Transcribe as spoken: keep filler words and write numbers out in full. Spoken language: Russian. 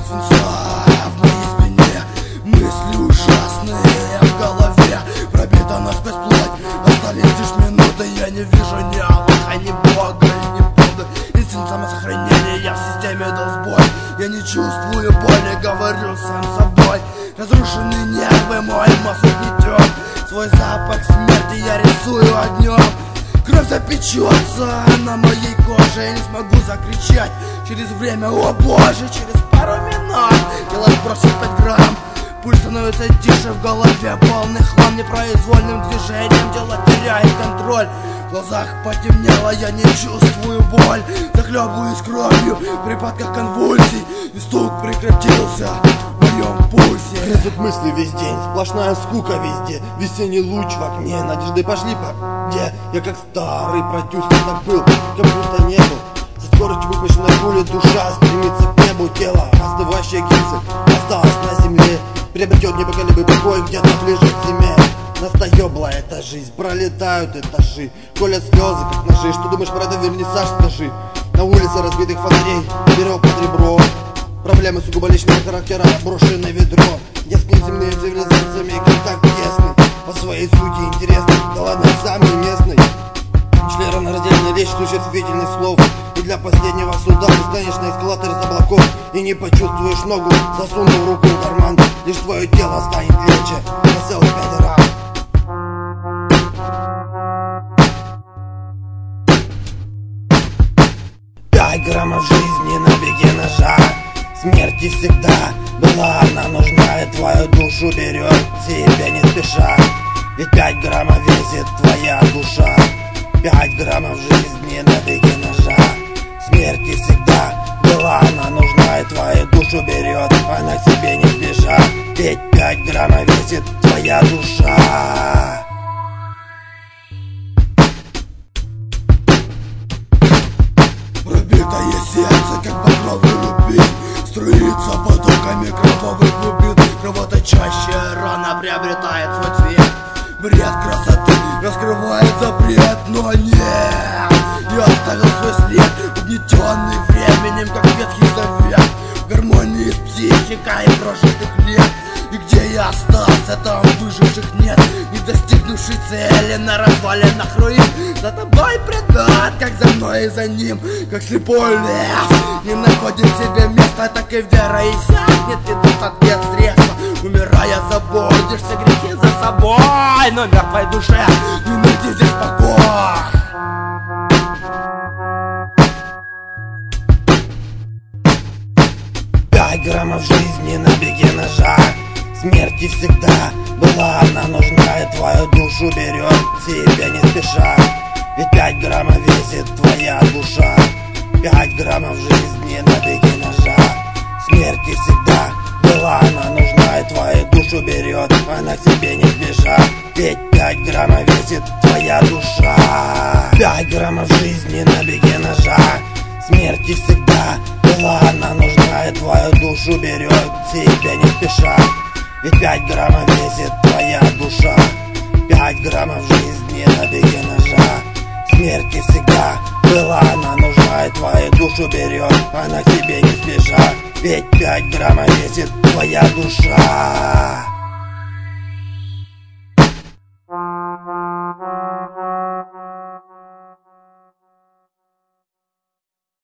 свинца в моей спине, мысли ужасные в голове, пробита насквозь плоть, остались лишь минуты. Я не вижу ни Аллаха, ни Бога, ни Будды. Инстинкт самосохранения в системе дал сбой. Я не чувствую боли, говорю сам собой. Разрушены нервы, мой мозг угнетен. Свой запах смерти я рисую огнем. Кровь запечется на моей коже. Я не смогу закричать через время, о боже. Через пару минут тело сбросит пять грамм. Пульс становится тише, в голове полный хлам. Непроизвольным движением тело теряет контроль. В глазах потемнело, я не чувствую боль. Захлебываюсь кровью в припадках конвульсий. И стук прекратился в моем пульсе. Лезут мысли весь день, сплошная скука везде. Весенний луч в окне, надежды пошли по где. Я как старый продюсер так был, как будто не был. Со скоростью выпущенной пули душа стремится к небу. Тело, остывающие гипсы, осталось на земле. Приобретет непоколебимый покой где-то ближе к зиме. Настоебла эта жизнь, пролетают этажи, колят слезы, как ножи. Что думаешь про это, вернисаж, скажи. На улице разбитых фонарей, веревок под ребро. Проблемы сугубо личного характера, брошенное ведро. Я с неземными цивилизациями контакт тесный, по своей сути интересный, да ладно, сам не местный. Членораздельная речь, существительных слов. И для последнего суда бесконечный эскалатор из облаков. И не почувствуешь ногу, засунув руку в карман. Лишь твое тело станет легче на целых пять раз. Пять граммов жизни на беге ножа. Смерти всегда была она нужна, и твою душу берет себе не спеша. Ведь пять граммов весит твоя душа. Пять граммов жизни на беге ножа. Смерти всегда была она нужна, и твою душу берет она к себе не спеша. Ведь пять граммов весит твоя душа. Пробитое сердце, как багровый рубин, струится потоками кровавых глубин. Кровоточащая рана приобретает свой цвет. Бред красоты раскрывает запрет, но нет, я оставил свой след, угнетенный временем, как Ветхий Завет, в гармонии с психикой прожитых лет. И где я остался, там выживших нет, не достигнувший цели на развалинах руин. За тобой предат, как за мной и за ним, как слепой лев не находит себе места, так и вера иссякнет, недостатки от средства. Умирая, забудешься грехи за собой, но мертвой душе не найти здесь покой. Пять граммов жизни на беге ножа. Смерти всегда была она нужна, и твою душу берет себе не спеша. Ведь пять граммов весит твоя душа. Пять граммов жизни на беге ножа. Смерти всегда была она нужна, и твою душу берет она к себе не спеша. Ведь пять граммов весит твоя душа. Пять граммов жизни на беге ножа. Смерти всегда была она нужна, и твою душу берет себе не спеша. Ведь пять граммов весит твоя душа. Пять граммов жизни на беге ножа. Смерти всегда была она нужна, и твою душу берет она к себе не спеша. Ведь пять граммов весит твоя душа.